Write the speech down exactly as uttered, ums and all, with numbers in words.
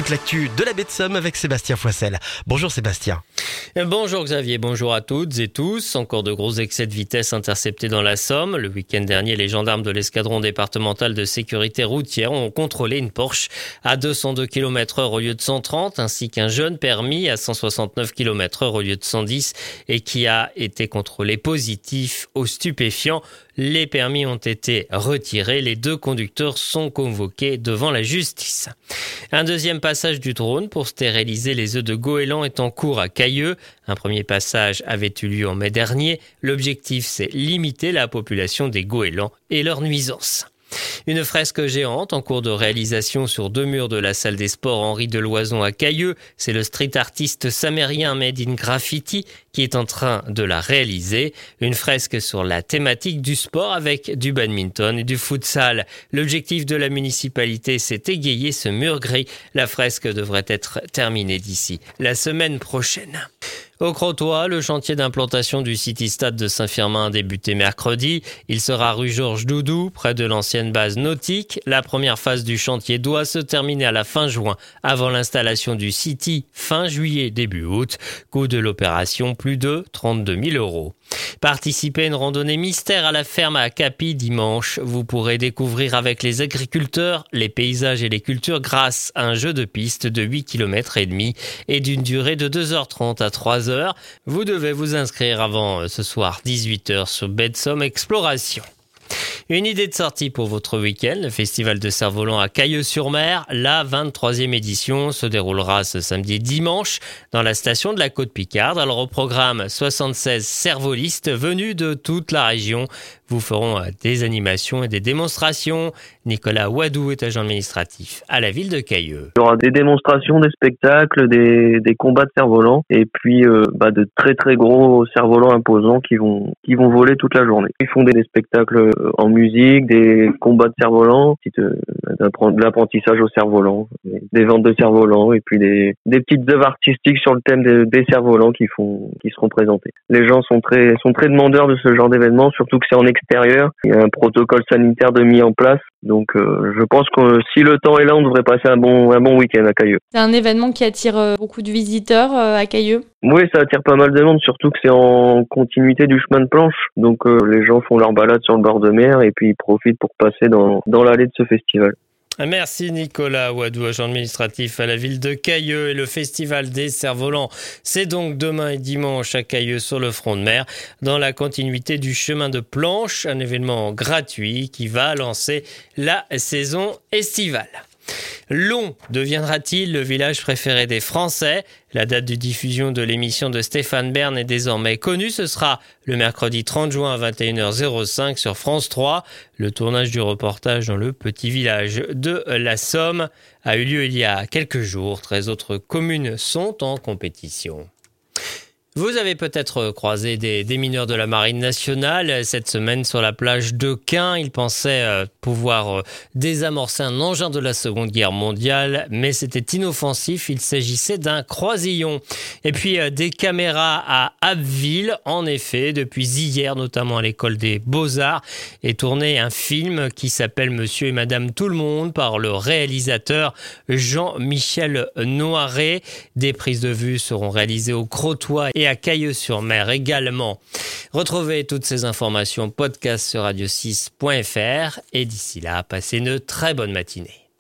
toute l'actu de la baie de Somme avec Sébastien Foissel. Bonjour Sébastien. Bonjour Xavier, bonjour à toutes et tous. Encore de gros excès de vitesse interceptés dans la Somme. Le week-end dernier, les gendarmes de l'escadron départemental de sécurité routière ont contrôlé une Porsche à deux cent deux kilomètres heure au lieu de cent trente, ainsi qu'un jeune permis à cent soixante-neuf kilomètres heure au lieu de cent dix et qui a été contrôlé positif aux stupéfiants. Les permis ont été retirés. Les deux conducteurs sont convoqués devant la justice. Un deuxième passage du drone pour stériliser les œufs de goéland est en cours à Cailleux. Un premier passage avait eu lieu en mai dernier. L'objectif, c'est limiter la population des goélands et leurs nuisances. Une fresque géante en cours de réalisation sur deux murs de la salle des sports Henri Deloison à Cailleux. C'est le street artiste samérien Made in Graffiti qui est en train de la réaliser. Une fresque sur la thématique du sport avec du badminton et du futsal. L'objectif de la municipalité, c'est égayer ce mur gris. La fresque devrait être terminée d'ici la semaine prochaine. Au Crotoy, le chantier d'implantation du City Stade de Saint-Firmin a débuté mercredi. Il sera rue Georges Doudou, près de l'ancienne base nautique. La première phase du chantier doit se terminer à la fin juin, avant l'installation du City fin juillet, début août. Coût de l'opération, plus de trente-deux mille euros. Participez à une randonnée mystère à la ferme à Capi dimanche. Vous pourrez découvrir avec les agriculteurs les paysages et les cultures grâce à un jeu de piste de huit kilomètres et demi et d'une durée de deux heures trente à trois heures. Vous devez vous inscrire avant ce soir dix-huit heures sur Baie de Somme Exploration. Une idée de sortie pour votre week-end, le festival de cerf-volant à Cailleux-sur-Mer. La vingt-troisième édition se déroulera ce samedi et dimanche dans la station de la Côte-Picarde. Alors au programme, soixante-seize cervolistes venus de toute la région vous feront des animations et des démonstrations. Nicolas Wadou est agent administratif à la ville de Cailleux. Il y aura des démonstrations, des spectacles, des, des combats de cerfs-volants et puis euh, bah, de très très gros cerfs-volants imposants qui vont qui vont voler toute la journée. Ils font des, des spectacles en musique, des combats de cerfs-volants, de, de l'apprentissage au cerf-volant, des ventes de cerfs-volants et puis des, des petites œuvres artistiques sur le thème des, des cerfs-volants qui font qui seront présentés. Les gens sont très sont très demandeurs de ce genre d'événement, surtout que c'est en extérieur. Il y a un protocole sanitaire de mis en place. Donc euh, je pense que si le temps est là, on devrait passer un bon un bon week-end à Cailleux. C'est un événement qui attire euh, beaucoup de visiteurs euh, à Cailleux. Oui, ça attire pas mal de monde, surtout que c'est en continuité du chemin de planche. Donc euh, les gens font leur balade sur le bord de mer et puis ils profitent pour passer dans dans l'allée de ce festival. Merci Nicolas Wadou, agent administratif à la ville de Cailleux. Et le festival des cerfs-volants, c'est donc demain et dimanche à Cailleux sur le front de mer, dans la continuité du chemin de planche, un événement gratuit qui va lancer la saison estivale. Long deviendra-t-il le village préféré des Français ? La date de diffusion de l'émission de Stéphane Bern est désormais connue. Ce sera le mercredi trente juin à vingt et une heures cinq sur France trois. Le tournage du reportage dans le petit village de la Somme a eu lieu il y a quelques jours. treize autres communes sont en compétition. Vous avez peut-être croisé des, des mineurs de la Marine nationale cette semaine sur la plage de Quin. Ils pensaient euh, pouvoir euh, désamorcer un engin de la Seconde Guerre mondiale, mais c'était inoffensif. Il s'agissait d'un croisillon. Et puis euh, des caméras à Abbeville. En effet, depuis hier, notamment à l'école des Beaux-Arts, est tourné un film qui s'appelle Monsieur et Madame Tout-le-Monde par le réalisateur Jean-Michel Noiret. Des prises de vue seront réalisées au Crotoy et à Cailleux-sur-Mer également. Retrouvez toutes ces informations podcast sur radio six point f r et d'ici là, passez une très bonne matinée.